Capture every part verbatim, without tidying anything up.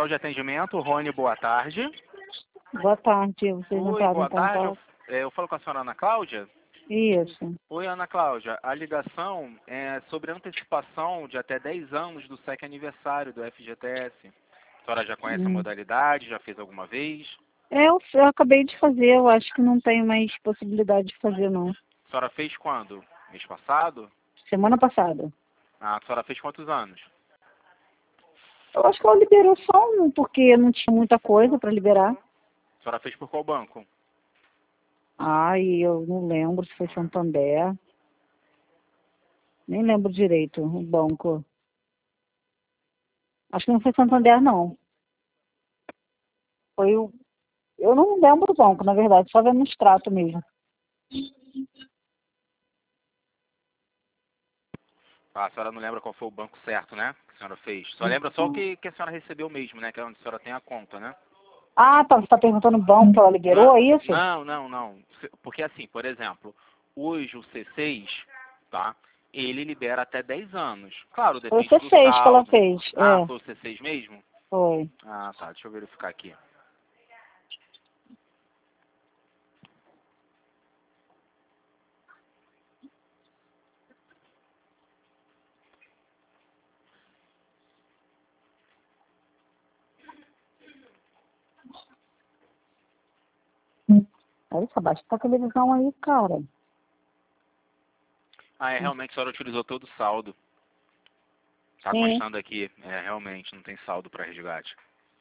de atendimento, Rony, boa tarde. Boa tarde, vocês Oi, entraram boa em contato? tarde. Eu, eu falo com a senhora Ana Cláudia? Isso. Oi, Ana Cláudia. A ligação é sobre a antecipação de até dez anos do S E C aniversário do F G T S. A senhora já conhece a Hum. modalidade? Já fez alguma vez? É, eu, eu acabei de fazer, eu acho que não tenho mais possibilidade de fazer, não. A senhora fez quando? Mês passado? Semana passada. Ah, a senhora fez quantos anos? Eu acho que ela liberou só um, porque não tinha muita coisa para liberar. A senhora fez por qual banco? Ai, eu não lembro se foi Santander. Nem lembro direito o banco. Acho que não foi Santander, não. Foi o... Eu não lembro o banco, na verdade, só vendo no extrato mesmo. Ah, a senhora não lembra qual foi o banco certo, né? Que a senhora fez. Só lembra só o que, que a senhora recebeu mesmo, né? Que é onde a senhora tem a conta, né? Ah, tá, você está perguntando o banco que ela liberou, é isso? Não, não, não. Porque assim, por exemplo, hoje o C seis, tá? Ele libera até dez anos. Claro, Foi o depende C do seis que ela saldo. fez, Ah, é, foi o C seis mesmo? foi. Ah, tá. Deixa eu verificar aqui. Olha só, baixa essa televisão aí, cara. Ah, é, realmente a senhora utilizou todo o saldo. Tá Sim. constando aqui. É, realmente, não tem saldo para resgate.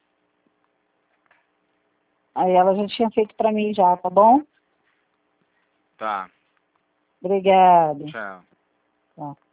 Aí ela já tinha feito pra mim já, tá bom? Tá. Obrigada. Tchau. Tá.